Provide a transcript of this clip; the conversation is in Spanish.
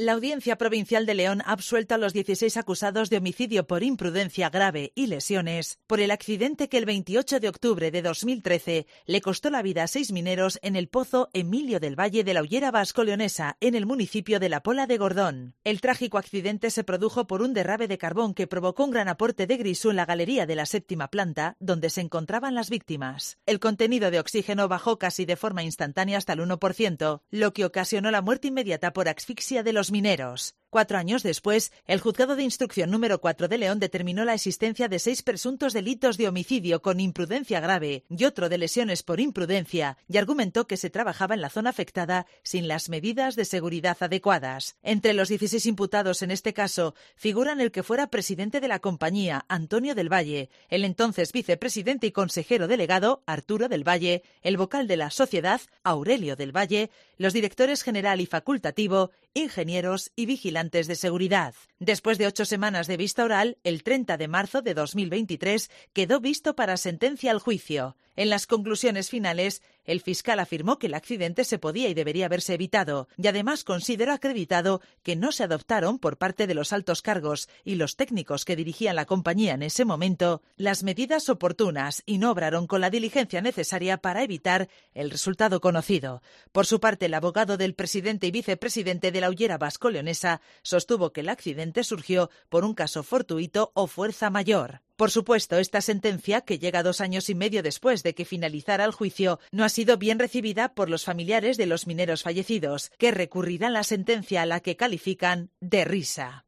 La Audiencia Provincial de León ha absuelto a los 16 acusados de homicidio por imprudencia grave y lesiones por el accidente que el 28 de octubre de 2013 le costó la vida a 6 mineros en el pozo Emilio del Valle de la Hullera Vasco-Leonesa, en el municipio de La Pola de Gordón. El trágico accidente se produjo por un derrame de carbón que provocó un gran aporte de grisú en la galería de la 7ª planta, donde se encontraban las víctimas. El contenido de oxígeno bajó casi de forma instantánea hasta el 1%, lo que ocasionó la muerte inmediata por asfixia de los mineros. 4 años después, el Juzgado de Instrucción número 4 de León determinó la existencia de 6 presuntos delitos de homicidio con imprudencia grave y otro de lesiones por imprudencia, y argumentó que se trabajaba en la zona afectada sin las medidas de seguridad adecuadas. Entre los 16 imputados en este caso figuran el que fuera presidente de la compañía, Antonio del Valle, el entonces vicepresidente y consejero delegado, Arturo del Valle, el vocal de la sociedad, Aurelio del Valle, los directores general y facultativo, ingenieros y vigilantes de seguridad. Después de 8 semanas de vista oral, el 30 de marzo de 2023 quedó visto para sentencia al juicio. En las conclusiones finales, el fiscal afirmó que el accidente se podía y debería haberse evitado, y además consideró acreditado que no se adoptaron por parte de los altos cargos y los técnicos que dirigían la compañía en ese momento las medidas oportunas y no obraron con la diligencia necesaria para evitar el resultado conocido. Por su parte, el abogado del presidente y vicepresidente de la Hullera Vasco-Leonesa sostuvo que el accidente surgió por un caso fortuito o fuerza mayor. Por supuesto, esta sentencia, que llega 2 años y medio después de que finalizara el juicio, no ha sido bien recibida por los familiares de los mineros fallecidos, que recurrirán la sentencia a la que califican de risa.